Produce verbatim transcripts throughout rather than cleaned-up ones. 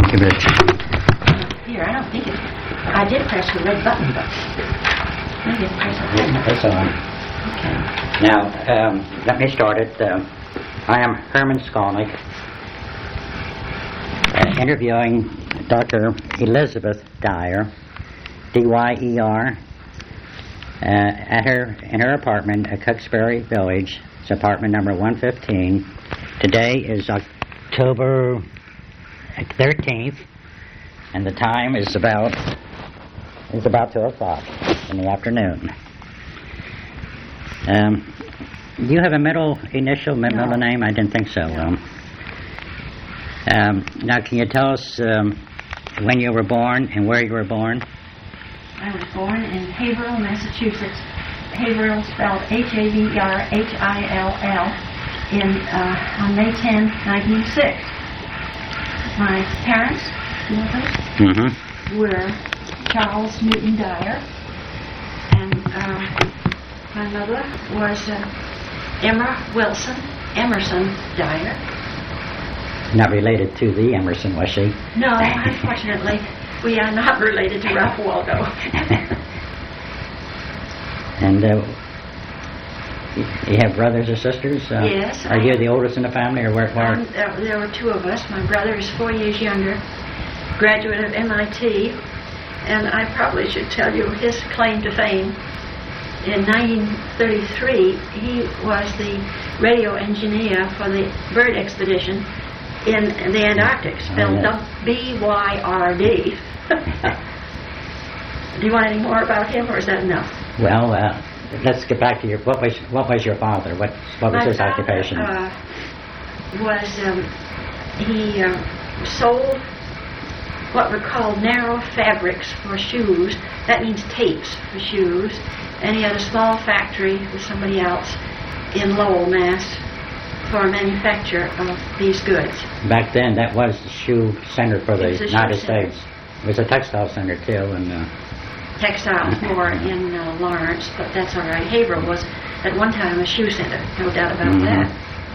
Give it. Here, I don't think it. I did press the red button, but maybe I pressed the red button. It's on. Okay. Now, um, let me start it. Um, I am Herman Skolnick, uh, interviewing Doctor Elizabeth Dyer, D Y E R, uh, at her in her apartment at Cooksbury Village. It's apartment number one fifteen. Today is October thirteenth, and the time is about is about two o'clock in the afternoon. Um, do you have a middle initial, mid- No. middle name? I didn't think so. No. Um, um, now, can you tell us um, when you were born and where you were born? I was born in Haverhill, Massachusetts. Haverhill spelled H A V E R H I L L in uh, on May tenth, nineteen oh six. My parents, you know those, Mm-hmm. were Charles Newton Dyer, and uh, my mother was uh, Emma Wilson Emerson Dyer. Not related to the Emerson, was she? No, unfortunately, we are not related to Ralph Waldo. And uh, you you have brothers or sisters? Uh, Yes, Are I you have- the oldest in the family, or where? where? Um, there, there were two of us. My brother is four years younger, graduate of M I T, and I probably should tell you his claim to fame. In nineteen thirty-three, he was the radio engineer for the bird expedition in the Antarctic, spelled Oh, B Y R D. Do you want any more about him, or is that enough? Well, uh, let's get back to your. What was what was your father? What what was My his father, occupation? Uh, was um, he um, sold what were called narrow fabrics for shoes. That means tapes for shoes. And he had a small factory with somebody else in Lowell, Mass, for manufacture of these goods. Back then, that was the shoe center for the It was a shoe United center. States. It was a textile center too, and uh, Textiles more in uh, Lawrence, but that's all right. Haverhill was at one time a shoe center, no doubt about Mhm. that.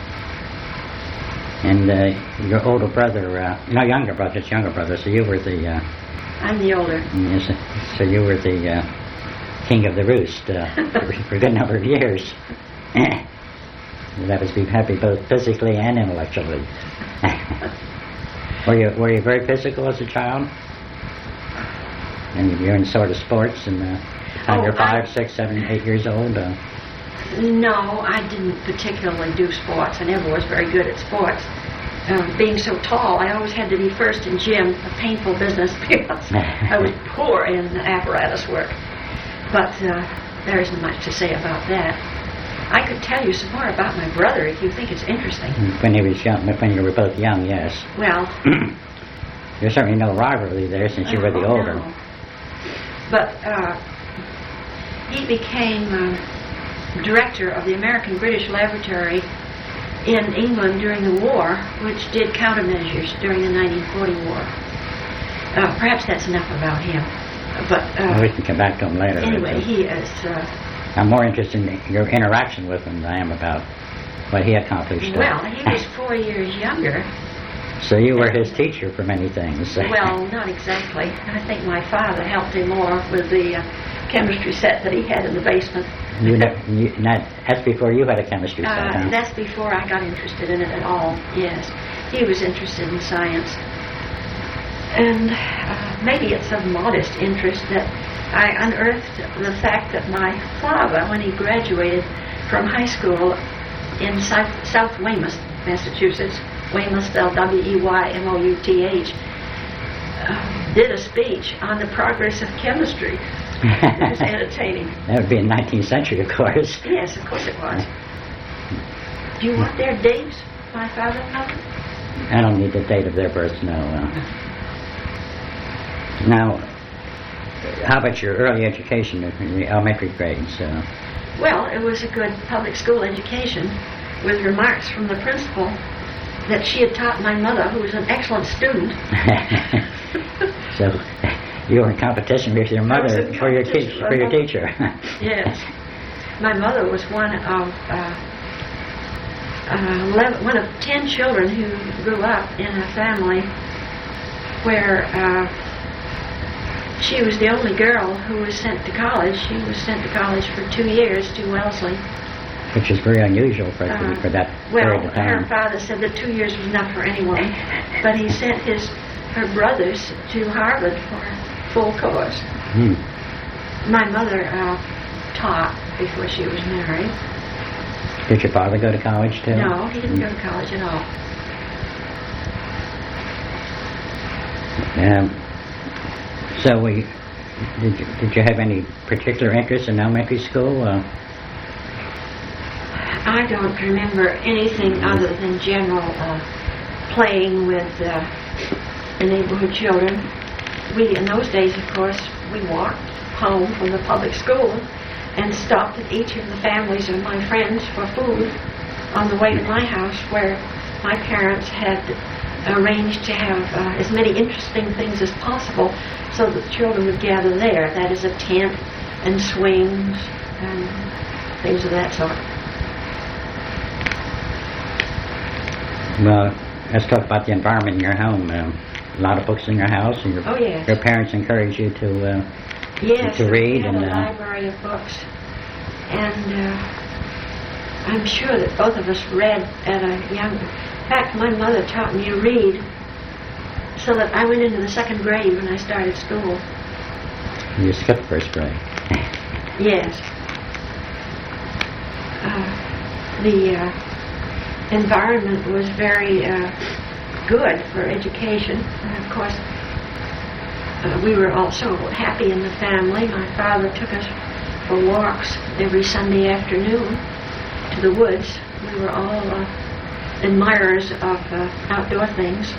and uh, your older brother, uh, no younger brother, it's younger brother. So you were the. Uh, I'm the older. yes, so you were the uh, king of the roost uh, for, for a good number of years. That was be happy both physically and intellectually. were you were you very physical as a child? And you're in sort of sports, and uh, when Oh, you're five, I- six, seven, eight years old. Uh, No, I didn't particularly do sports. I never was very good at sports. Um, being so tall, I always had to be first in gym, a painful business because I was poor in apparatus work. But uh, there isn't much to say about that. I could tell you some more about my brother if you think it's interesting. when he was young, when you were both young, yes. Well, There's certainly no rivalry there since you were the oh, older. no. But uh, he became uh, director of the American British Laboratory in England during the war, which did countermeasures during the nineteen forty war. Uh, perhaps that's enough about him. But uh, Well, we can come back to him later. anyway, but, uh, he is. Uh, I'm more interested in your interaction with him than I am about what he accomplished. well, he was four years younger. So you were his teacher for many things. Well, not exactly. I think my father helped him more with the uh, chemistry set that he had in the basement. you, ne- you not, that's before you had a chemistry set, Uh, huh? that's before I got interested in it at all, yes. He was interested in science. And uh, maybe it's of modest interest that I unearthed the fact that my father, when he graduated from high school in South, South Weymouth, Massachusetts, Weymouth spelled W E Y M O U T H, uh, did a speech on the progress of chemistry. It was entertaining. That would be in the nineteenth century, of course. Yes, of course it was. Do you want their dates, my father and mother? I don't need the date of their birth, no. Uh, now, how about your early education in the elementary grades? Uh, Well, it was a good public school education with remarks from the principal that she had taught my mother, who was an excellent student. so you were in competition with your I was mother in for your, competition teach, with for your my mother. teacher. Yes. My mother was one of uh, uh, eleven, one of ten children who grew up in a family where uh, she was the only girl who was sent to college. She was sent to college for two years to Wellesley. Which is very unusual for, Uh, for that well, period of her time. father said that two years was enough for anyone, but he sent his her brothers to Harvard for full course. Hmm. My mother uh, taught before she was married. Did your father go to college too? No, he didn't go to college at all. Um, so we, did you, did you have any particular interest in elementary school? Uh, I don't remember anything other than general uh, playing with uh, the neighborhood children. We, in those days, of course, we walked home from the public school and stopped at each of the families of my friends for food on the way to my house, where my parents had arranged to have uh, as many interesting things as possible so that the children would gather there. That is, a tent and swings and things of that sort. well, let's talk about the environment in your home. Um, a lot of books in your house, and your, Oh, yes. your parents encourage you to uh, Yes, to read we had and, a uh, library of books, and uh, I'm sure that both of us read at a young. In fact, my mother taught me to read, so that I went into the second grade when I started school. you skipped first grade. Yes. Uh, the uh, environment was very uh, good for education, and of course. Uh, we were also happy in the family. My father took us for walks every Sunday afternoon to the woods. We were all uh, admirers of uh, outdoor things.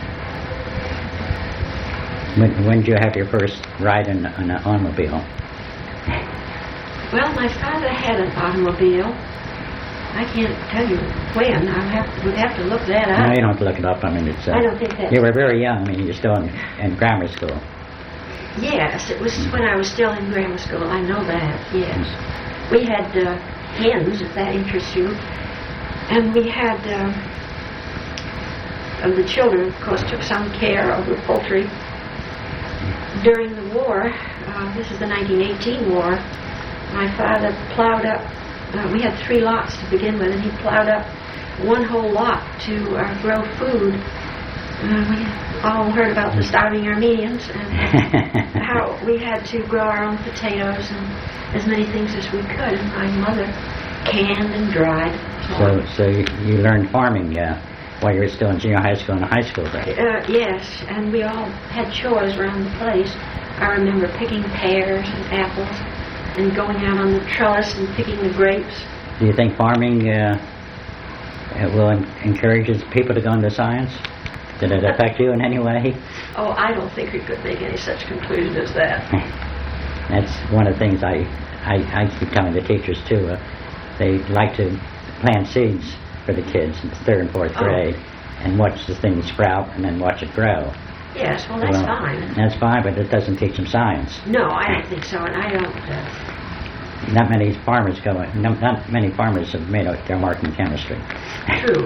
When, when did you have your first ride in, in an automobile? Well, my father had an automobile. I can't tell you when. I have we'd have to look that up. No, you don't have to look it up. I mean, it's. Uh, I don't think that's- You were very young. I mean, you're still in, in grammar school. Yes, it was when I was still in grammar school. I know that, yes. We had uh, hens, if that interests you. And we had, uh, uh, the children, of course, took some care of the poultry. During the war, uh, this is the nineteen eighteen war, my father plowed up, uh, we had three lots to begin with, and he plowed up one whole lot to uh, grow food. Uh, we all heard about the starving Armenians and how we had to grow our own potatoes and as many things as we could. And my mother canned and dried. So, so you, you learned farming uh, while you were still in junior high school and high school, right? Uh, yes, and we all had chores around the place. I remember picking pears and apples and going out on the trellis and picking the grapes. Do you think farming uh, it will en- encourages people to go into science? Did it affect you in any way? Oh, I don't think we could make any such conclusion as that. That's one of the things I, I, I keep telling the teachers too. Uh, they like to plant seeds for the kids in third and fourth Oh. grade and watch the thing sprout and then watch it grow. Yes, well, that's Well, fine. That's fine, but it doesn't teach them science. No, I don't think so, and I don't... Uh, Not many farmers go. No, not many farmers have made out their mark in chemistry. true.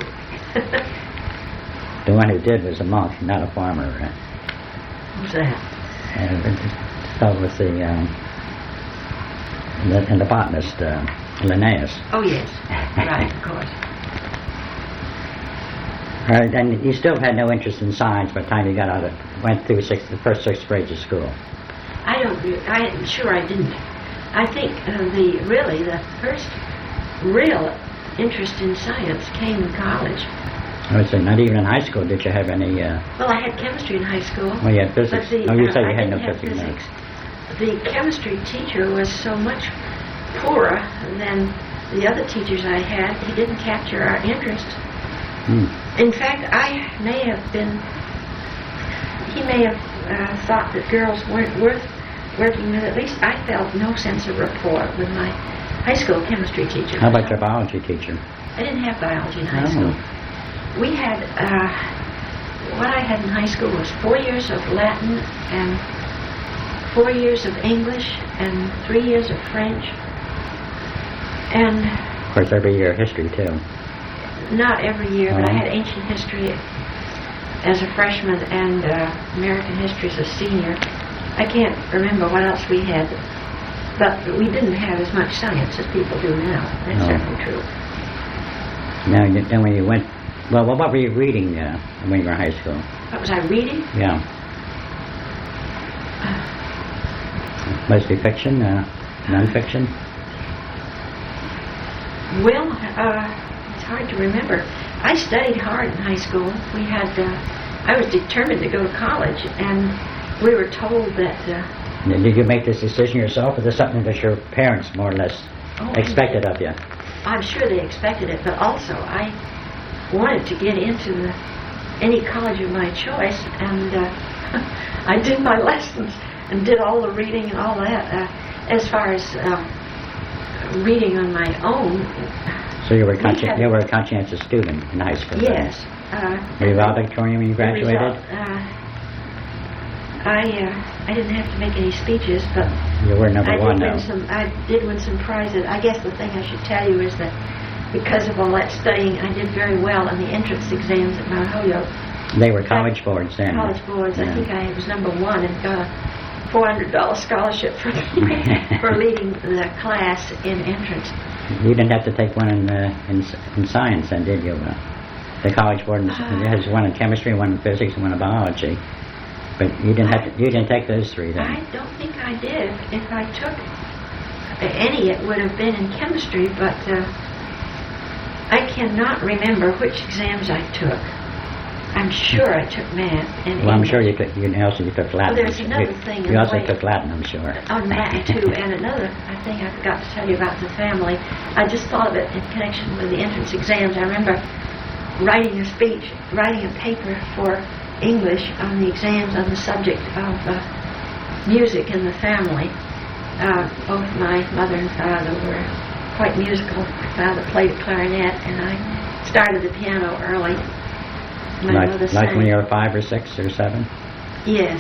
The one who did was a monk, not a farmer. Uh, Who's that? and it started with the, um, the and the botanist uh, Linnaeus. Oh, yes. Right, of course. All right, and you still had no interest in science by the time you got out of went through six, the first six grades of school. I don't... re- I'm sure I didn't. I think uh, the really the first real interest in science came in college. I would say not even in high school did you have any. Uh, Well, I had chemistry in high school. well, you had physics. But the, oh, you uh, said you I had no didn't have physics. no. physics. The chemistry teacher was so much poorer than the other teachers I had. He didn't capture our interest. Hmm. In fact, I may have been. He may have uh, thought that girls weren't worth working with. At least I felt no sense of rapport with my high school chemistry teacher. How about your biology teacher? I didn't have biology in high Oh. school. We had, uh, what I had in high school was four years of Latin and four years of English and three years of French. And Of course, every year history too. not every year, but I Oh. had ancient history. as a freshman and uh, American history as a senior. I can't remember what else we had, but we didn't have as much science as people do now. That's No. certainly true. Now, you- then when you went, well, what were you reading uh, when you were in high school? What was I reading? Yeah. Mostly fiction, uh, non-fiction? Well, uh, it's hard to remember. I studied hard in high school. We had, uh, I was determined to go to college, and we were told that. Uh, Did you make this decision yourself, or was it something that your parents more or less oh, expected of you? I'm sure they expected it, but also I wanted to get into the, any college of my choice, and uh, I did my lessons and did all the reading and all that. Uh, as far as uh, reading on my own, So you were, we consci- had- you were a conscientious student in high school? then? yes. Uh, Were you valedictorian when you the graduated? result, uh, I uh, I didn't have to make any speeches, but You were number I one, did though. win some. I did win some prizes. I guess the thing I should tell you is that because of all that studying, I did very well on the entrance exams at Mount Holyoke. They were college boards then. College boards. Yeah. I think I was number one and got a four hundred dollar scholarship for for leading the class in entrance. You didn't have to take one in, uh, in, s- in science then, did you? Uh, the college board in, s- Uh, it has one in chemistry, one in physics, and one in biology. But you didn't have to, you didn't take those three then. I don't think I did. If I took any, it would have been in chemistry, but uh, I cannot remember which exams I took. I'm sure I took math and Well, I'm English. sure you took, you also you took Latin. there's another you, thing in You the also way- took Latin, I'm sure. On that too, and another I think I forgot to tell you about the family. I just thought of it in connection with the entrance exams. I remember writing a speech, writing a paper for English on the exams on the subject of uh, music in the family. Uh, both my mother and father were quite musical. My father played a clarinet, and I started the piano early. My like mother like sang. when you were five or six or seven? Yes.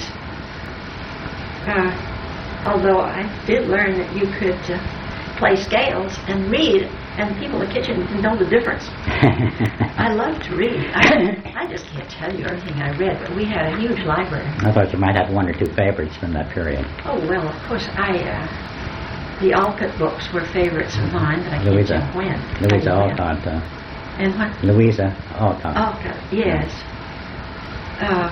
Uh, although I did learn that you could uh, play scales and read, and people in the kitchen didn't know the difference. I love to read. I, I just can't tell you everything I read, but we had a huge library. I thought you might have one or two favorites from that period. Oh, well, of course, I, uh, the Alcott books were favorites of mine, but I can't Louisa. tell when. Louisa I knew when. Alcott. Uh, And what? Louisa Alcott. Alcott, yes. Uh,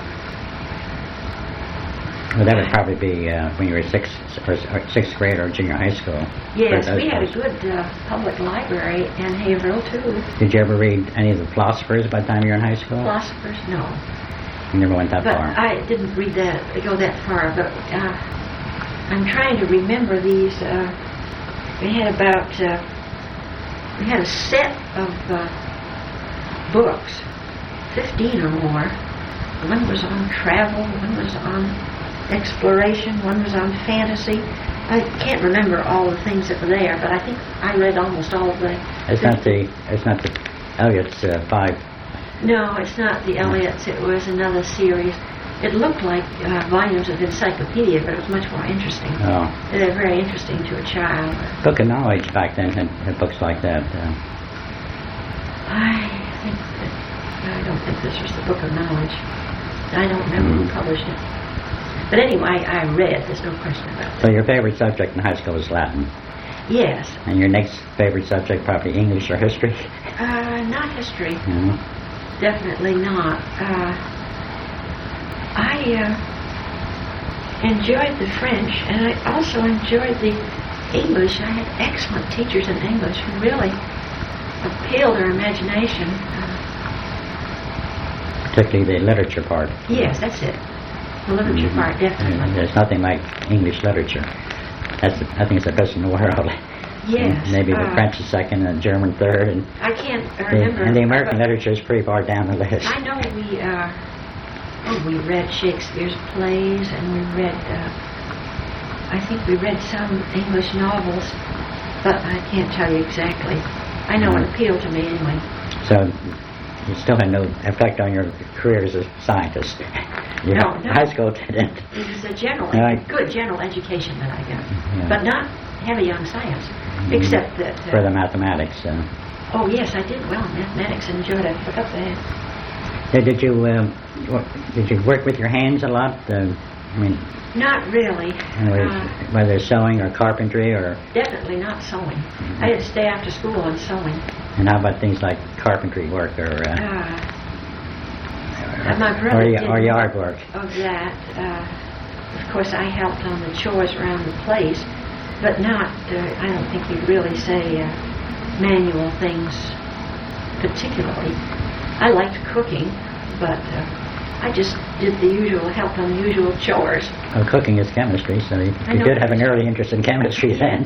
Well, that would probably be uh, when you were sixth or, or sixth grade or junior high school. yes, For those we had a books. good uh, public library in Haverhill, too. Did you ever read any of the philosophers by the time you were in high school? Philosophers, no. You never went that But far. I didn't read that, go that far, but uh, I'm trying to remember these. Uh, we had about, uh, we had a set of uh, books, fifteen or more. One was on travel, one was on exploration, one was on fantasy. I can't remember all the things that were there, but I think I read almost all of them. It's not the, it's not the Eliot's uh, five. No, it's not the Elliots. It was another series. It looked like uh, volumes of encyclopedia, but it was much more interesting. Oh. They're very interesting to a child. Book of Knowledge back then had, had books like that. Uh, I think that, I don't think this was the Book of Knowledge. I don't remember who Mhm. published it. But anyway, I read. There's no question about so it. your favorite subject in high school was Latin, Yes. and your next favorite subject probably English or history. Uh, not history. You know? Definitely not. Uh, I uh, enjoyed the French, and I also enjoyed the English. I had excellent teachers in English who really appealed our imagination. Uh, Particularly the literature part. yes, that's it. The literature Mhm. part, definitely. There's nothing like English literature. That's the, I think it's the best in the world. Yes. Maybe the uh, French is second and German third, and I can't the, remember. and the American but literature is pretty far down the list. I know we, uh, oh, we read Shakespeare's plays, and we read, uh, I think we read some English novels, but I can't tell you exactly. I know it appealed to me anyway. So you still had no effect on your career as a scientist. Your No, no. high school didn't. It was a general, Right. good general education that I got, Yeah. but not heavy on science, Mhm. except that. For Uh, the mathematics. Uh, oh yes, I did well in mathematics and enjoyed it. Look up there. So did you uh, what, did you work with your hands a lot? Uh, I mean, Not really. whether, Uh, whether sewing or carpentry, or definitely not sewing. I had to stay after school on sewing. and how about things like carpentry work or uh, Uh, uh, my brother or, did or yard more work? of that. Uh, of course, I helped on the chores around the place, but not. Uh, I don't think you'd really say uh, manual things particularly. I liked cooking, but uh, I just did the usual, helped on the usual chores. Well, cooking is chemistry, so you, I you know. did have an early interest in chemistry then.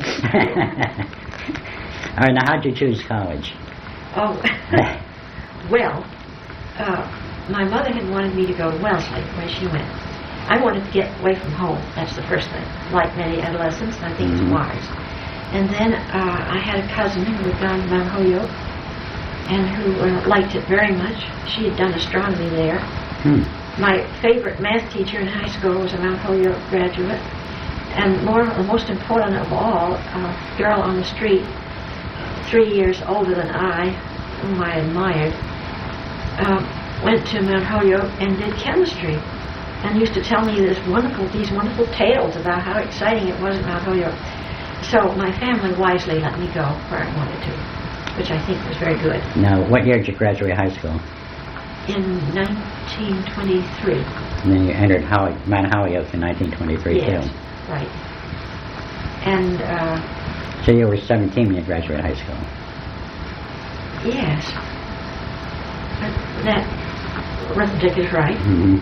All right, now how'd you choose college? Oh, well, uh, my mother had wanted me to go to Wellesley, where she went. I wanted to get away from home. That's the first thing. Like many adolescents, and I think Mhm. it's wise. And then uh, I had a cousin who had gone to Mount Holyoke and who uh, liked it very much. She had done astronomy there. Hmm. My favorite math teacher in high school was a Mount Holyoke graduate. And more, the most important of all, a girl on the street, three years older than I, whom I admired, uh, went to Mount Holyoke and did chemistry, and used to tell me this wonderful, these wonderful tales about how exciting it was at Mount Holyoke. So my family wisely let me go where I wanted to, which I think was very good. Now, what year did you graduate high school? In nineteen twenty-three. And then you entered Howy, Mount Holyoke in nineteen twenty-three Yes, too. right. And uh, So you were seventeen when you graduated high school. yes, but that arithmetic is right. Mm-hmm.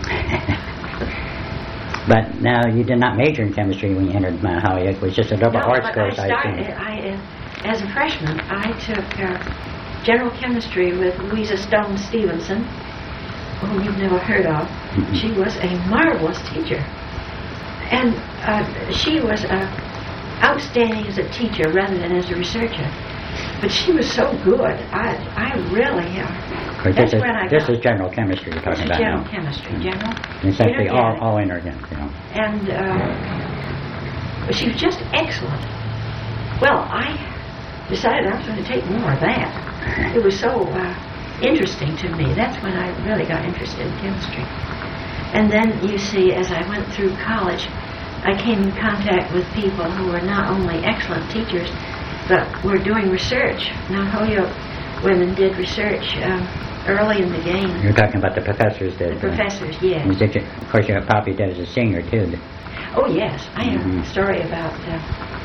But now you did not major in chemistry when you entered Mount Holyoke. It was just a double No, arts but course, I I started. assume. I, uh, as a freshman, I took uh, general chemistry with Louisa Stone Stevenson, whom you've never heard of. Mhm. She was a marvelous teacher, and uh, she was uh, outstanding as a teacher rather than as a researcher. But she was so good. I, I really. Uh, Of course, that's this is, when I this got. is general chemistry you're This talking is about general now. chemistry, Mm. general. Essentially all, inorganic. all inorganic, you know. And uh, she was just excellent. Well, I decided I was going to take more of that. It was so uh, interesting to me. That's when I really got interested in chemistry. And then, you see, as I went through college, I came in contact with people who were not only excellent teachers, but were doing research. Mount Holyoke women did research um, early in the game. You're talking about the professors that... The professors, yes. Uh, did you, of course, you probably did as a senior, too. Oh, yes. I have Mhm. a story about... Uh,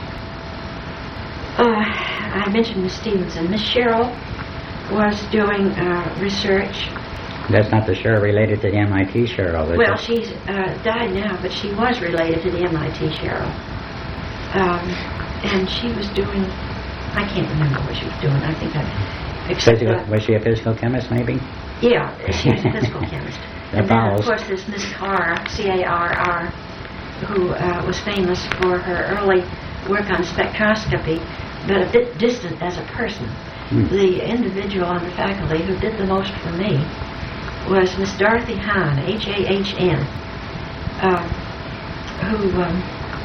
uh, I mentioned Miss Stevenson. Miss Sherrill was doing uh, research. That's not the Cheryl related to the M I T Cheryl, is Well, it? she's uh, died now, but she was related to the M I T Sherrill. Um, and she was doing... I can't remember what she was doing. I think I... Except Physical, that- was she a physical chemist, maybe? Yeah, she was a physical chemist. That And then, of follows. course, there's Miss Carr, C A R R, who uh, was famous for her early work on spectroscopy, but a bit distant as a person. Hmm. The individual on the faculty who did the most for me was Miss Dorothy Hahn, H A H N, uh, who um,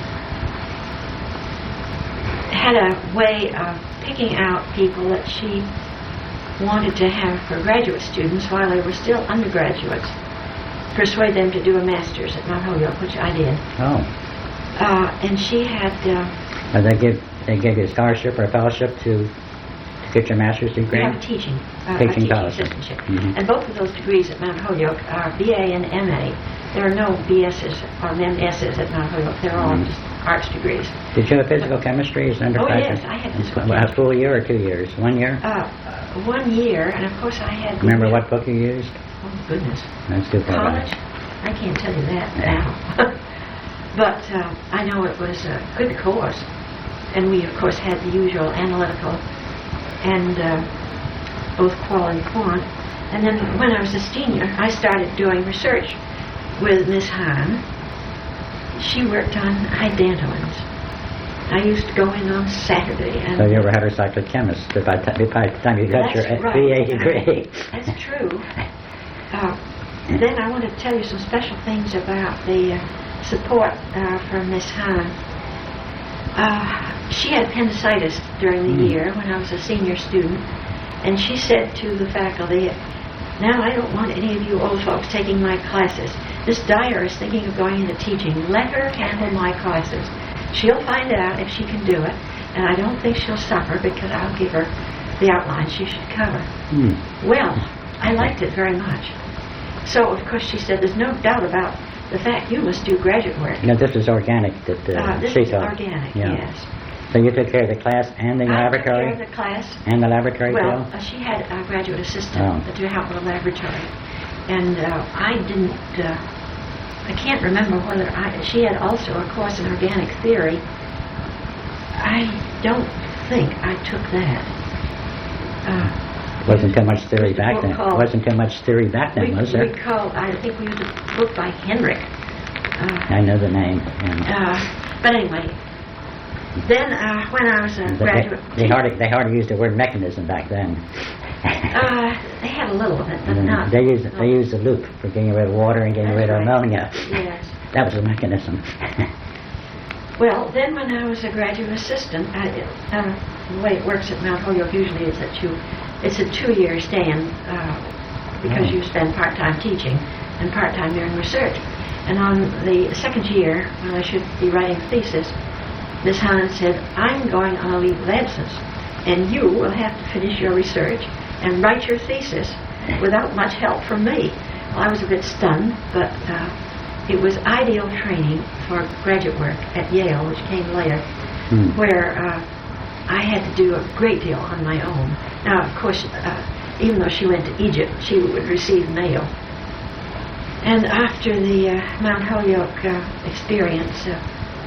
had a way of picking out people that she wanted to have for graduate students while they were still undergraduates, persuade them to do a master's at Mount Holyoke, which I did. Oh. Uh, and she had, uh, Uh, they give they give you a scholarship or a fellowship to, to get your master's we degree? have a teaching, uh, a Teaching teaching fellowship. assistantship. Mhm. And both of those degrees at Mount Holyoke are B A and M A. There are no B S's or M S's at Mount Holyoke. They're all Mhm. just arts degrees. Did you have physical chemistry as an Oh, undergraduate? yes, I had physical A chemistry. full year or two years? One year? Uh, one year, and of course I had... the- Remember what book you used? Oh, goodness. That's too far College? back. I can't tell you that now. But uh, I know it was a good course. And we, of course, had the usual analytical and uh, both qual and quant. And then when I was a senior, I started doing research with Miss Hahn. She worked on idantoins. I used to go in on Saturday. And So you were a heterocyclic chemist by, t- by the time you got That's your right. B A degree. That's true. Uh, then I want to tell you some special things about the uh, support uh, from Miss Hahn. Uh, she had appendicitis during the Mm. year when I was a senior student, and she said to the faculty, Now, I don't want any of you old folks taking my classes. Miss Dyer is thinking of going into teaching. Let her handle my classes. She'll find out if she can do it, and I don't think she'll suffer because I'll give her the outlines she should cover. Hmm. Well, I liked it very much. So, of course, she said, there's no doubt about the fact you must do graduate work. Now, this is organic that uh, Uh, this she is taught. organic, Yeah. yes. So you took care of the class and the I took laboratory? care of the class. And the laboratory, Well, too? uh, she had a graduate assistant Oh. to help with the laboratory. And uh, I didn't, uh, I can't remember whether I, she had also a course in organic theory. I don't think I took that. Uh, Wasn't too much theory There's a back book then. called- Wasn't too much theory back then, we, was there? we called, I think we used a book by Henrik. Uh, I know the name. Yeah. uh, but anyway, then uh, when I was a They- graduate... They, they hardly they hardly used the word mechanism back then. Uh, they had a little of it, but Mm, not... they used not- they used the loop for getting rid of water and getting That's rid of right. ammonia. Yes. That was the mechanism. Well, then when I was a graduate assistant, I, uh, the way it works at Mount Holyoke usually is that you, it's a two-year stand uh, because Oh. you spend part-time teaching and part-time doing research. And on the second year, when I should be writing a thesis, Miss Hahn said, I'm going on a leave of absence, and you will have to finish your research and write your thesis without much help from me. Well, I was a bit stunned, but uh, it was ideal training for graduate work at Yale, which came later, Hmm. where uh, I had to do a great deal on my own. Now, of course, uh, even though she went to Egypt, she would receive mail. And after the uh, Mount Holyoke uh, experience, uh,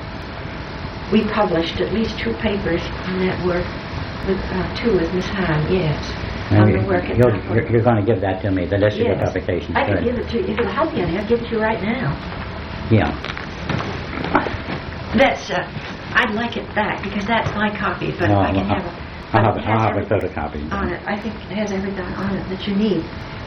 we published at least two papers on that work, with, uh, two with Miss Hahn, yes, Now, on you- the work at you're, Mount you're, Holyoke. you're going to give that to me, the list of your Yes. publications. I can Good. give it to you. If it'll help you, I'll give it to you right now. Yeah. That's, uh, I'd like it back because that's my copy, but No, if I can I'll- have a... I'll but have, it it- has I'll have a everything photocopy. on it. I think it has everything on it that you need.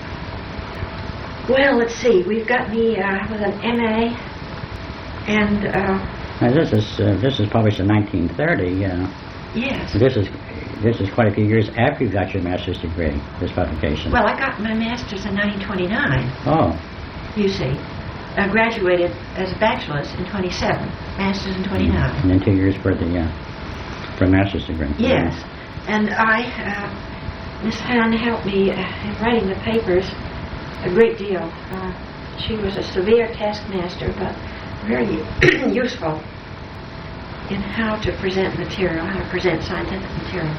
Well, let's see. We've got me uh, with an M A, and uh, Now, this is uh, this is published in nineteen thirty. Uh, yes. this is this is quite a few years after you got your master's degree. This publication. Well, I got my master's in nineteen twenty-nine. Oh. You see, I graduated as a bachelor's in twenty-seven, master's in twenty-nine. And then two years for the uh, for a master's degree. Yes, and I, uh, Miss Hahn helped me uh, in writing the papers a great deal. Uh, she was a severe taskmaster, but very useful in how to present material, how to present scientific material.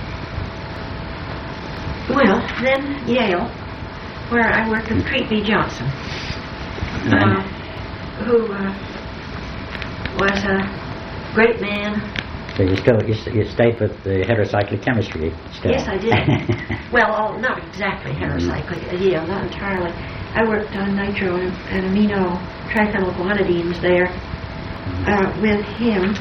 Well, then Yale, where I worked with Treat B. Johnson, uh, who uh, was a great man. So you still you, s- you stayed with the heterocyclic chemistry still. Yes, I did. Well, all, not exactly heterocyclic, uh, yeah, not entirely. I worked on nitro and, and amino triphenyl guanidines there uh, with him.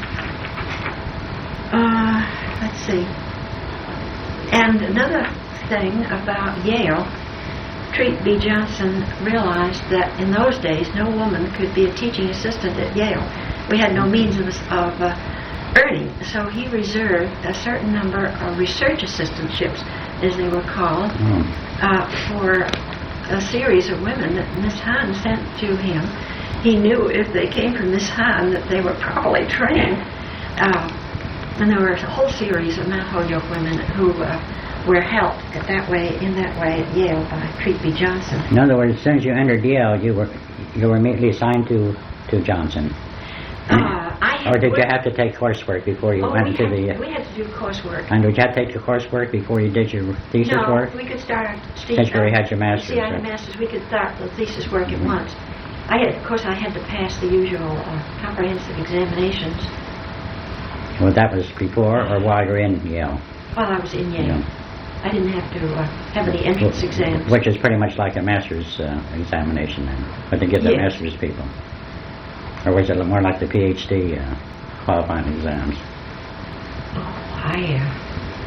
Uh, let's see. And another thing about Yale, Treat B. Johnson realized that in those days no woman could be a teaching assistant at Yale. We had no means of, of uh, earning, so he reserved a certain number of research assistantships, as they were called, Oh. uh, for a series of women that Miss Hahn sent to him. He knew if they came from Miss Hahn that they were properly trained. Uh, and there were a whole series of Mount Holyoke women who uh, were helped at that way, in that way at Yale by Treat B. Johnson. In other words, as soon as you entered Yale, you were you were immediately assigned to to Johnson. Uh, I had Or did you worked- have to take coursework before you oh, went we into had, the? Uh, we had to do coursework. and did you have to take the coursework before you did your thesis no, work? we could start. Steve, Since you already had your master's, See, I had a right? master's. We could start the thesis work at once. I had, of course, I had to pass the usual uh, comprehensive examinations Well, that was before or while you're in Yale. while I was in Yale. Yeah. I didn't have to uh, have any entrance Wh- exams. Which is pretty much like a master's uh, examination then, but they give the Yes. master's people. Or was it more like the PhD uh, qualifying exams? Oh, I. Uh,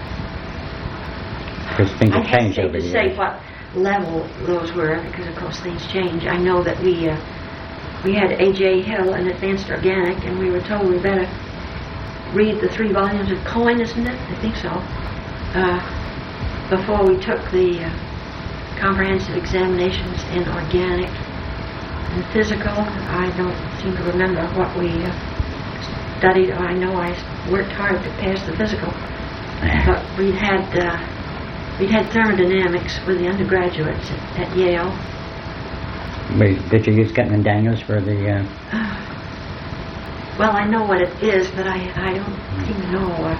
Because things I have changed hesitate over to the say years. what level those were because, of course, things change. I know that we uh, we had A J Hill in Advanced Organic, and we were told we better read the three volumes of Coyne, isn't it? I think so. Uh, before we took the uh, comprehensive examinations in organic and physical. I don't seem to remember what we uh, studied. I know I worked hard to pass the physical, but we had uh, we had thermodynamics with the undergraduates at, at Yale. Wait, did you use Gutman Daniels for the? Uh... Uh, well, I know what it is, but I I don't seem to know. Uh,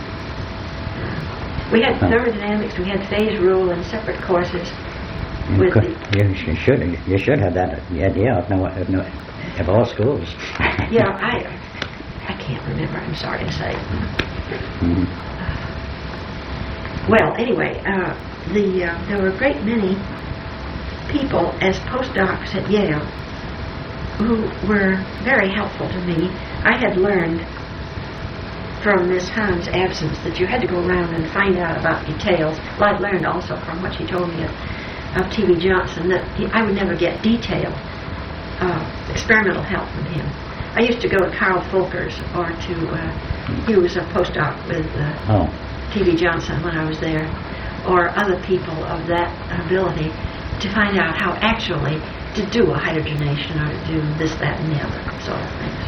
we had Oh. thermodynamics. We had phase rule in separate courses. You, With could, the, you sh- should you should have that idea of no of no of all schools. yeah, I I can't remember. I'm sorry to say. Mhm. Well, anyway, uh, the uh, there were a great many people as postdocs at Yale who were very helpful to me. I had learned from Miss Hahn's absence that you had to go around and find out about details. Well, I'd learned also from what she told me of, of T B Johnson that he, I would never get detailed uh, experimental help from him. I used to go to Carl Folkers or to, uh, he was a postdoc with uh, Oh, T B Johnson when I was there, or other people of that ability to find out how actually to do a hydrogenation or to do this, that, and the other sort of things.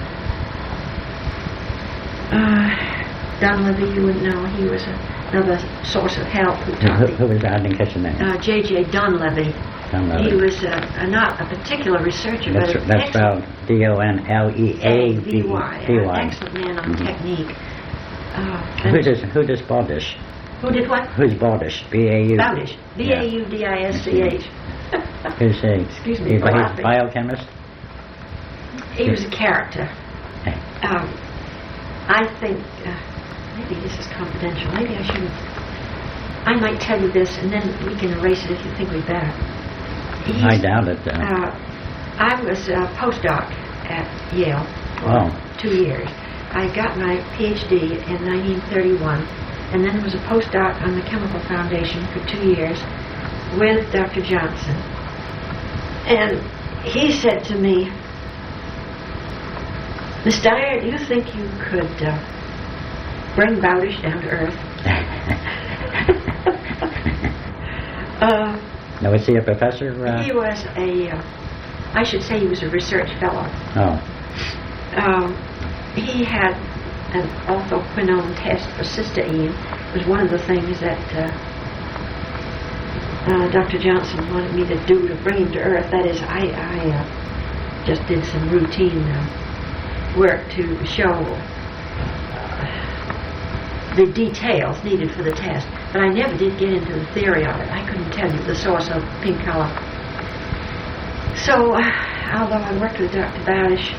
Uh, Dunleavy, you would know, he was a, another source of help who who, taught who, me. who was that? I didn't catch the name. Uh, J J Dunleavy. Dunleavy. He was uh, a, not a particular researcher, That's but an that's excellent spelled D O N L E A V V-Y, V an Y. excellent man on Mhm. technique. Uh, Who does who does Baldish? who did what? Who's Baldish? B A U. Bowdish. B A U D I S C H. Who's a Excuse me he's for a laughing. biochemist? He was a character. Um, I think, uh, maybe this is confidential. Maybe I shouldn't. I might tell you this, and then we can erase it if you think we better. He's, I doubt it. Uh, Uh, I was a postdoc at Yale for Oh. two years. I got my P H D in nineteen thirty-one, and then was a postdoc on the Chemical Foundation for two years with Doctor Johnson. And he said to me, Miss Dyer, do you think you could uh, bring Bowdish down to earth? uh, now, was he a professor? Uh, he was a, uh, I should say he was a research fellow. oh, Um, he had an orthoquinone test for cysteine. It was one of the things that uh, uh, Doctor Johnson wanted me to do to bring him to earth. That is, I, I uh, just did some routine uh, work to show uh, the details needed for the test, but I never did get into the theory of it. I couldn't tell you the source of pink color. So, uh, although I worked with Doctor Bowdish,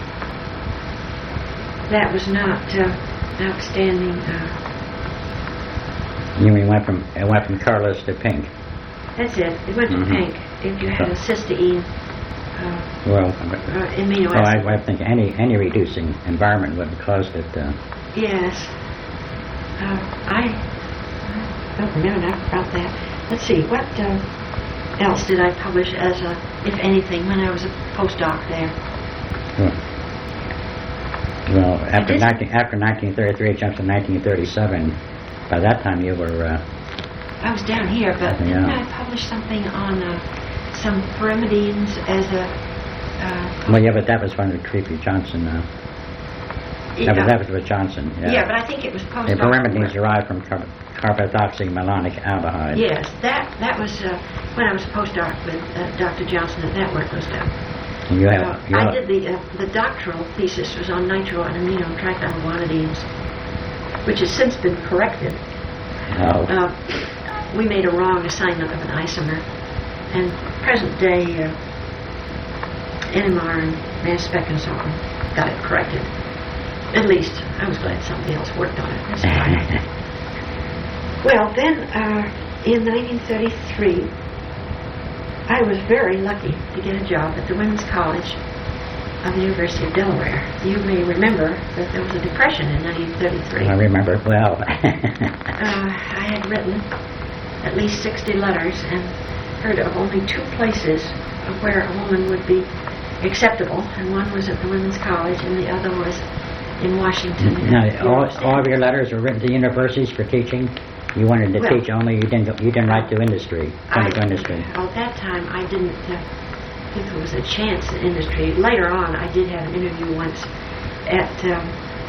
that was not uh, outstanding. Uh, you mean went from it went from colorless to pink? that's it. It went to Mhm. pink. If you had a cysteine uh, Well, uh, amino well, I, acid. I think any any reducing environment would have caused it. Uh, Yes. Uh, I, I don't remember enough about that. Let's see. What uh, else did I publish as a, if anything, when I was a postdoc there? well, well, after did- nineteen, after nineteen thirty-three, it jumps to nineteen thirty-seven. By that time, you were. Uh, I was down here, but Yeah. didn't I publish something on uh, some pyrimidines as a... Uh, well, yeah, but that was from the Creepy Johnson. Uh, that, was, that was with Johnson. Yeah. Yeah, but I think it was postdoc. The pyrimidines work. derived from car- carboxymalonic aldehyde. Yes, that that was uh, when I was a postdoc with uh, Doctor Johnson that that work was done. And you have. Uh, you I have- did the uh, the doctoral thesis was on nitro and amino trichoguanidines, which has since been corrected. Oh. Uh, we made a wrong assignment of an isomer, and present day uh, N M R and mass spec and so on got it corrected. At least I was glad somebody else worked on it. That's fine. Well, then uh, in nineteen thirty-three, I was very lucky to get a job at the Women's College of the University of Delaware. You may remember that there was a depression in nineteen thirty-three. I remember well. Uh, I had written at least sixty letters and heard of only two places where a woman would be acceptable, and one was at the Women's College and the other was in Washington. Now, at all, Bureau of all of Standards. your letters were written to universities for teaching? You wanted to Well, teach only. You didn't. Go, you didn't write to industry. Come to I- industry. Well, at that time, I didn't uh, think there was a chance in industry. Later on, I did have an interview once at um,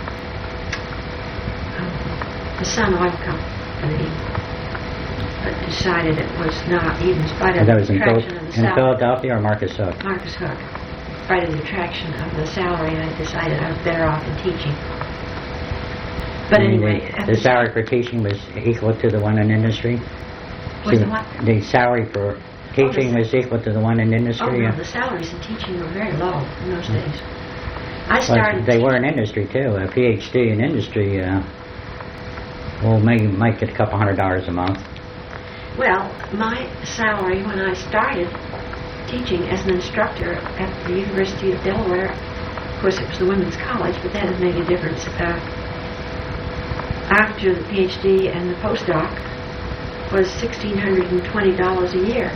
um, the Sun Oil Company, but decided it was not, even in spite of And that the was in, Phil- attraction of the in salary. Philadelphia or Marcus Hook. Marcus Hook. In spite of the attraction of the salary, I decided I was better off in teaching. But And anyway, the, at the salary for teaching was equal to the one in industry. Was See, the what? The salary for teaching the- was equal to the one in Oh industry. no, uh, the salaries in teaching were very low in those days. I well, started. they were in teaching- industry too. A PhD in industry, uh, well, maybe might get a couple hundred dollars a month. Well, my salary when I started teaching as an instructor at the University of Delaware, of course it was the women's college, but that didn't make a difference. Uh, after the PhD and the postdoc was one thousand six hundred twenty dollars a year.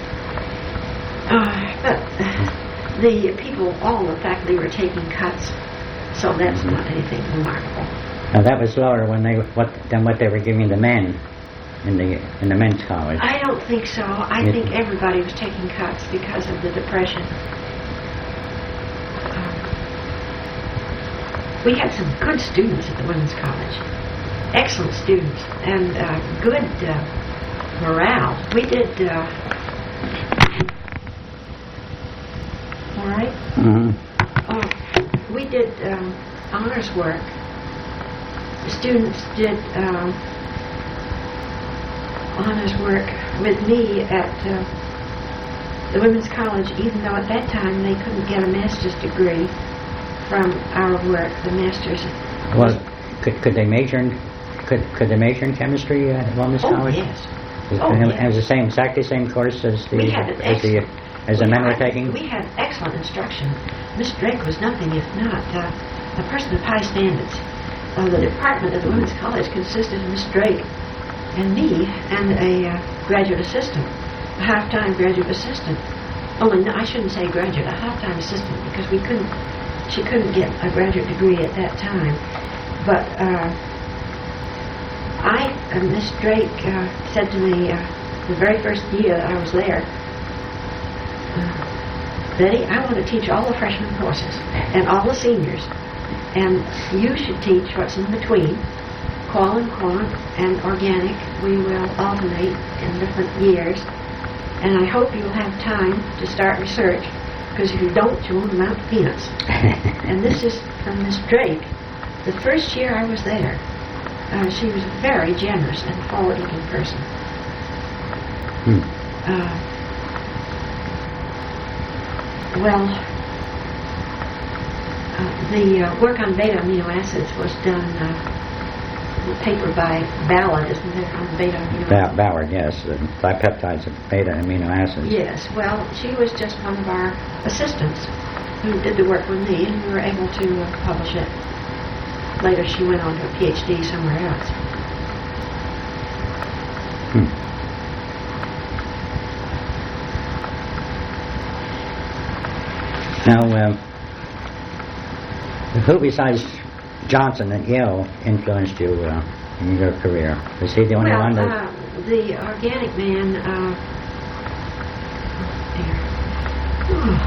Uh, but uh, the people, all the faculty were taking cuts, so that's not anything remarkable. Now that was lower when they what than what they were giving the men in the in the men's college. I don't think so. I Yes. think everybody was taking cuts because of the Depression. Um, we had some good students at the Women's College. Excellent students and uh, good uh, morale. We did, uh, all right? Mm-hmm. Oh, we did um, honors work. The students did um, honors work with me at uh, the Women's College, even though at that time they couldn't get a master's degree from our work. The master's. Well, could could they major in could could they major in chemistry at Women's Oh College? yes. Was, Oh, it yes. was the same, exactly same course as the We had an as the excellent- as the we men were had- taking. We had excellent instruction. Miss Drake was nothing if not uh, a person of high standards. Uh, the department at the Women's College consisted of Miss Drake and me and a uh, graduate assistant, a half-time graduate assistant. Only, no, I shouldn't say graduate, a half-time assistant, because we couldn't, she couldn't get a graduate degree at that time. But uh, I, uh, Miss Drake uh, said to me uh, the very first year that I was there, uh, Betty, I want to teach all the freshman courses and all the seniors, and you should teach what's in between, qual and quant and organic. We will alternate in different years, and I hope you'll have time to start research, because if you don't, you won't amount to peanuts. And this is from Miss Drake. The first year I was there, uh, she was a very generous and forward-looking person. Hmm. Uh, well, uh, the uh, work on beta amino acids was done, uh, a paper by Ballard, isn't there, on beta amino Ba- acids? Ballard, yes, the bipeptides of beta amino acids. Yes, well, she was just one of our assistants who did the work with me, and we were able to uh, publish it. Later, she went on to a PhD somewhere else. Hmm. Now, um, who besides Johnson at Yale influenced you uh, in your career? Was he the only well, one that... uh, the organic man, uh, oh dear.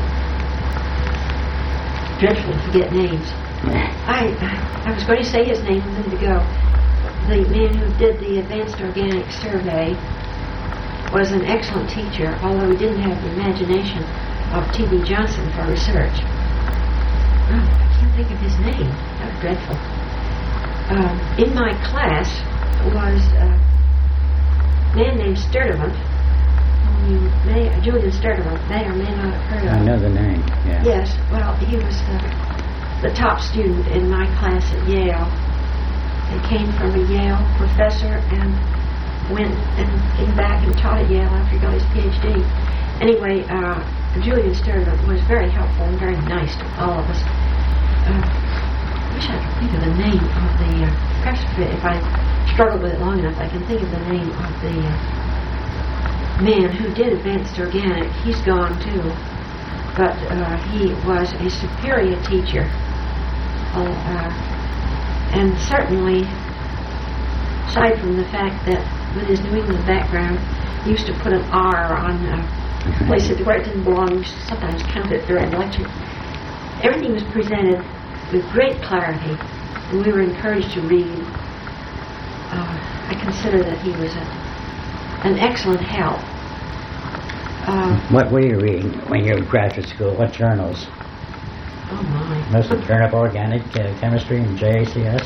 Dreadful to forget names. I I was going to say his name a minute ago. The man who did the Advanced Organic Survey was an excellent teacher, although he didn't have the imagination of T B Johnson for research. Oh, I can't think of his name. That was dreadful. Um, in my class was a man named Sturdivant. You may, Julian Sturdivant may or may not have heard of I him. know the name, yeah. Yes, well, he was the, the top student in my class at Yale. He came from a Yale professor and went and came back and taught at Yale after he got his PhD. Anyway, uh, Julian Sturdivant was very helpful and very nice to all of us. Uh, I wish I could think of the name of the, uh, perhaps if I struggle with it long enough, I can think of the name of the uh, man who did Advanced Organic. He's gone too, but uh, he was a superior teacher, oh, uh, and certainly aside from the fact that with his New England background, he used to put an R on uh, places where it didn't belong. He used to sometimes count it during lecture. Everything was presented with great clarity, and we were encouraged to read. Uh, I consider that he was a, an excellent help. Uh, What were you reading when you were in graduate school? What journals? oh my. Most of the Journal of Organic uh, Chemistry and J A C S?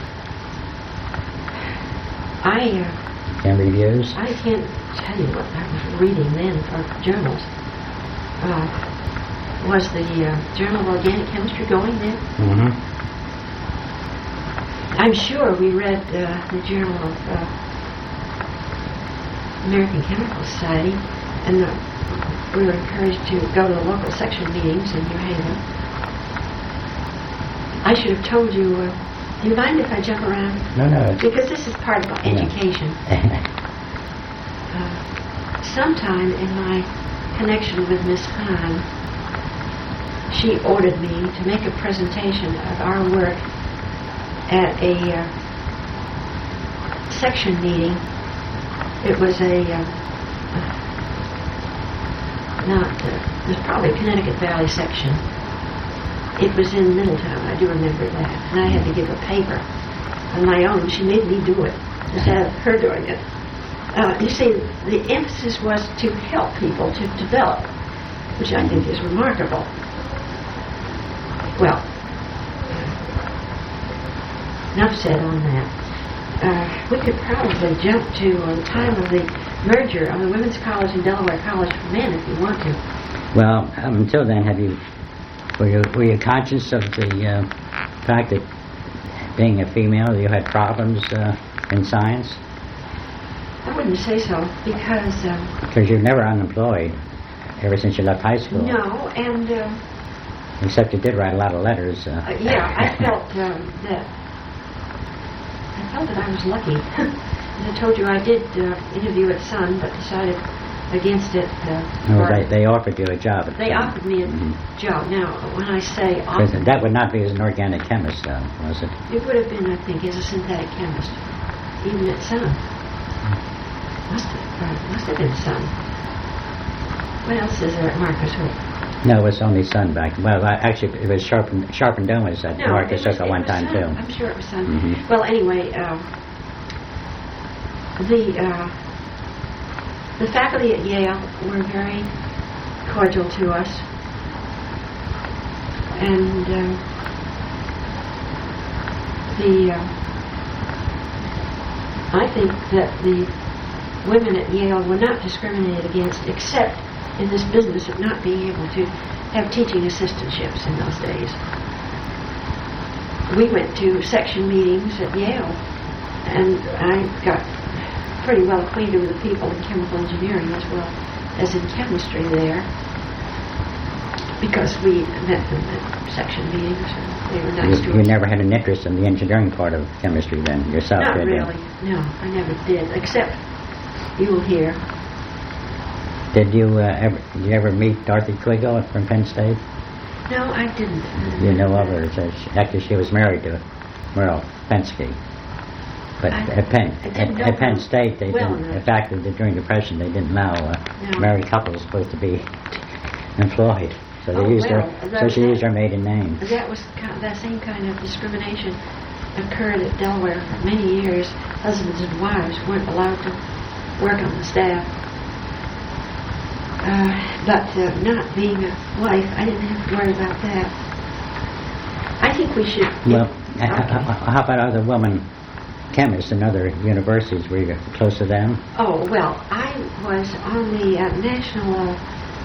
I, uh, And reviews? I can't tell you what I was reading then for journals. Uh, was the uh, Journal of Organic Chemistry going then? Mm-hmm. I'm sure we read uh, the Journal of uh, American Chemical Society, and uh, we were encouraged to go to the local section meetings in New Haven. I should have told you, uh, do you mind if I jump around? No, no. It's, Because this is part of my Yeah. education. Uh, sometime in my connection with Miss Hahn, she ordered me to make a presentation of our work at a uh, section meeting. It was a, uh, not, uh, it was probably Connecticut Valley section. It was in Middletown, I do remember that. And I had to give a paper on my own. She made me do it instead of her doing it. Uh, you see, the emphasis was to help people to develop, which I think is remarkable. Well, enough said on that. Uh, we could probably jump to uh, the time of the merger of the Women's College and Delaware College for Men if you want to. well, um, until then, have you were you were you conscious of the uh, fact that being a female, you had problems uh, in science? I wouldn't say so because, um, Because you're never unemployed ever since you left high school. no, and uh, Except you did write a lot of letters. Uh. uh, yeah, I felt um, that I felt that I was lucky. As I told you, I did uh, interview at Sun, but decided against it. Uh, No, for- they, they offered you a job. At they Sun. offered me a Mhm. job. Now, when I say 'Cause offered, that would not be as an organic chemist, though, was it? it would have been, I think, as a synthetic chemist, even at Sun. Must have, uh, must have been Sun. What else is there at Marcus Hook? No, it was only Sun back. Well, I, actually, it was Sharp and, Sharp and Dome was at No, Marcus it was- Hook at it one was time, Sun. too. I'm sure it was Sun. Mhm. Well, anyway, um, the uh, the faculty at Yale were very cordial to us, and um, the uh, I think that the women at Yale were not discriminated against, except in this business of not being able to have teaching assistantships in those days. We went to section meetings at Yale, and I got pretty well acquainted with the people in chemical engineering as well as in chemistry there, because we met them at section meetings, and they were nice You, to you us. never had an interest in the engineering part of chemistry then, yourself, Not did you? really. No, I never did, except you will hear. Did you uh, ever did you ever meet Dorothy Quigo from Penn State? No, I didn't. You know of her. So she, actually, she was married to Merle Penske. But I- at Penn I at, didn't know at Penn her State, they well didn't. enough. In fact, the- during the Depression, they didn't allow uh, No. married couples supposed to be employed. So they Oh, used well, her. that- So she that- used her maiden name. That was ki- that same kind of discrimination occurred at Delaware for many years. Husbands and wives weren't allowed to work on the staff. Uh, but uh, not being a wife, I didn't have to worry about that. I think we should. Well, Okay. h- h- how about other women chemists in other universities? Were you close to them? Oh, well, I was on the uh, National uh,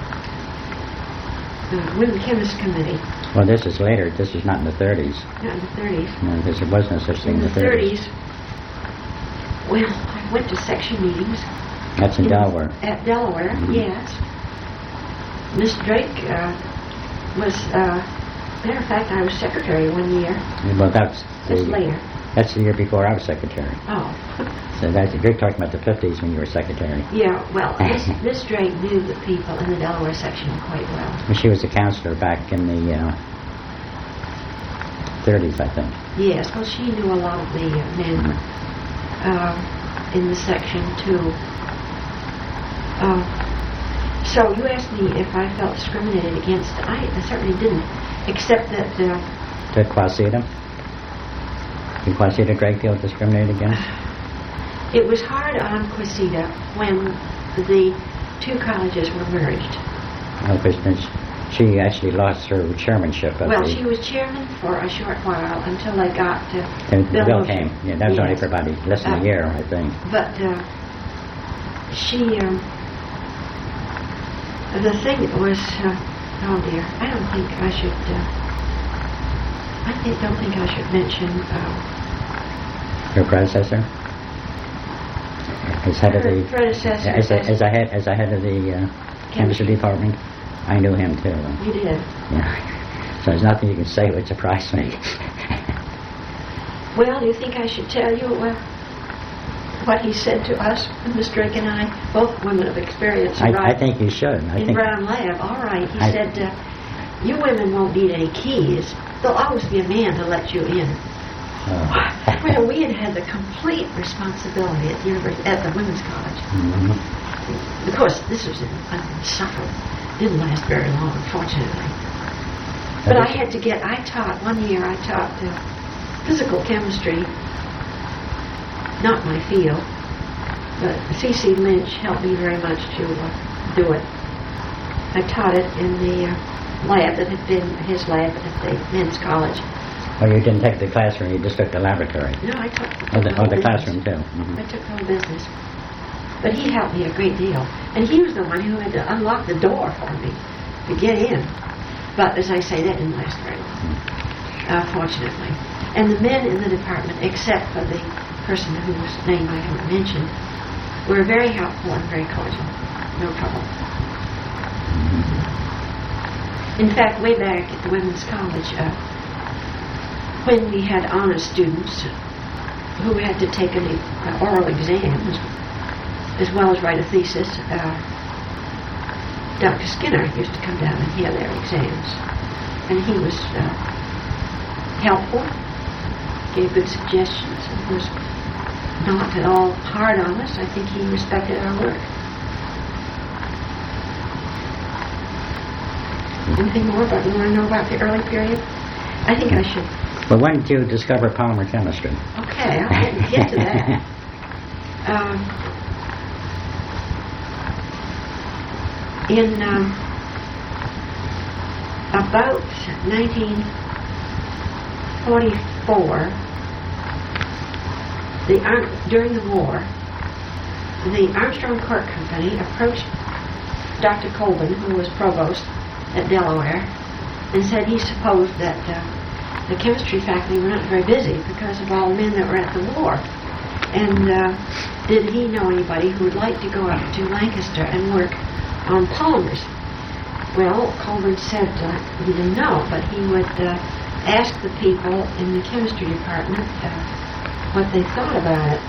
uh, Women Chemist Committee, Well, this is later. This is not in the thirties. not in the thirties. No, there was no such thing In in the the thirties. thirties, well, I went to section meetings. That's in in- Delaware. At Delaware, Mhm. yes. Miss Drake uh, was, uh, matter of fact, I was secretary one year. Well, that's the, That's later. That's the year before I was secretary. Oh, So that's, you're talking about the fifties when you were secretary. yeah, well, Miss, Miss Drake knew the people in the Delaware section quite well. Well, she was a counselor back in the uh, thirties, I think. Yes, well, she knew a lot of the uh, men. uh, in the section two. Uh, so you asked me if I felt discriminated against. I, I certainly didn't, except that... Uh, to Quasita? Did Quasita a great deal discriminated against? It was hard on Quasita when the two colleges were merged. Oh, because she actually lost her chairmanship of Well, the... she was chairman for a short while until they got to And Bill, Bill Motion. came. Yeah, that was Yes. only for about less than Uh, a year, I think. But uh, she, um, the thing was, uh, oh dear, I don't think I should, uh, I think, don't think I should mention uh, Her predecessor? As head of her the... predecessor. As, a, as, a head, as a head of the uh, chemistry department? I knew him too. You did. Yeah. So there's nothing you can say would surprise me. Well, you think I should tell you uh, what he said to us, Miss Drake and I, both women of experience. I, in I think you should. I in think Brown Lab. All right. He I- said, uh, you women won't need any keys. There'll always be a man to let you in. uh, Well, we had had the complete responsibility at the, university, at the Women's College. Mhm. Of course, this was in, in summer. Didn't last very long, unfortunately. But I had to get, I taught, one year I taught uh, physical chemistry, not my field, but C C Lynch helped me very much to uh, do it. I taught it in the uh, lab that had been his lab at the men's college. Well, you didn't take the classroom, you just took the laboratory. No, I took Or the, whole or the business. classroom too. Mhm. I took the whole business. But he helped me a great deal. And he was the one who had to unlock the door for me to get in. But as I say, that didn't last very long, uh, fortunately. And the men in the department, except for the person whose name I haven't mentioned, were very helpful and very cordial. No trouble. In fact, way back at the Women's College, uh, when we had honor students who had to take an uh, oral exam as, as well as write a thesis, uh, Doctor Skinner used to come down and hear their exams. And he was uh, helpful, gave good suggestions, and was not at all hard on us. I think he respected our work. Anything more about you want to know about the early period? I think I should. But when did you discover polymer chemistry? Okay, I'll get, get to that. Um, in um, about nineteen forty-four, the Ar- during the war, the Armstrong Cork Company approached Doctor Colvin, who was provost at Delaware, and said he supposed that uh, the chemistry faculty were not very busy because of all the men that were at the war. And uh, did he know anybody who would like to go up to Lancaster and work on polymers? Well, Colvin said uh, he didn't know, but he would uh, ask the people in the chemistry department uh, what they thought about it.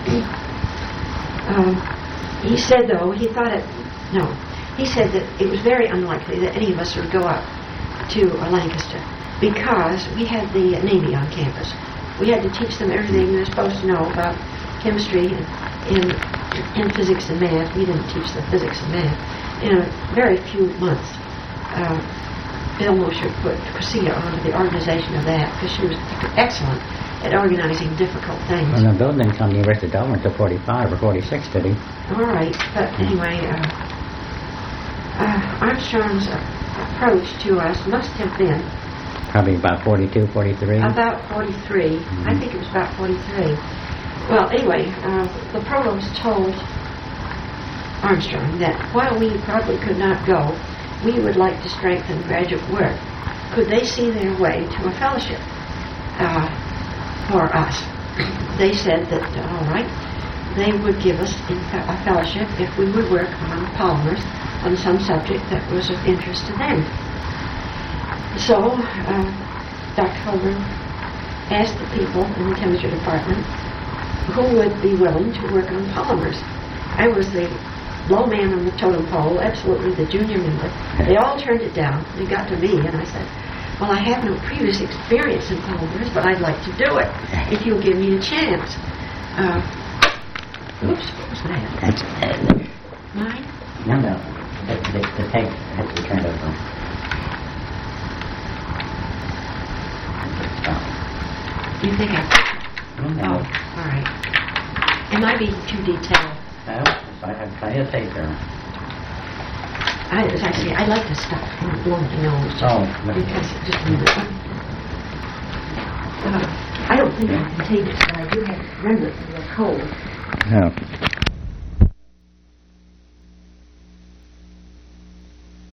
um, he said, though, he thought it, no, he said that it was very unlikely that any of us would go up to uh, Lancaster because we had the Navy on campus. We had to teach them everything they're supposed to know about chemistry and in, in physics and math. We didn't teach them physics and math. In a very few months, uh, Bill Mosher put Quasita onto the organization of that because she was excellent at organizing difficult things. Well, the building on the University of Delaware until forty-five or forty-six, did he? All right, but anyway, uh, uh, Armstrong's approach to us must have been Probably about forty-two, forty-three. about forty-three. Mm-hmm. I think it was about forty-three. Well, anyway, uh, the provost told Armstrong that while we probably could not go, we would like to strengthen graduate work. Could they see their way to a fellowship uh, for us? They said that, uh, all right, they would give us in fe- a fellowship if we would work on polymers on some subject that was of interest to them. So, uh, Doctor Holder asked the people in the chemistry department who would be willing to work on polymers. I was the low man on the totem pole, absolutely the junior member. They all turned it down. They got to me, and I said, well, I have no previous experience in polymers, but I'd like to do it if you'll give me a chance. Uh, Oops, what was that? That's, uh, Mine? no, no, the, the, the tape has to be turned over. Stop. You think I... No, no. Oh, all right. It might be too detailed. No, I have plenty of tape there. I, as I say, I like to stop and blow my nose. Oh, Because it just a minute. Uh, I don't think I can take it, but I do have to remember it's a little cold. no.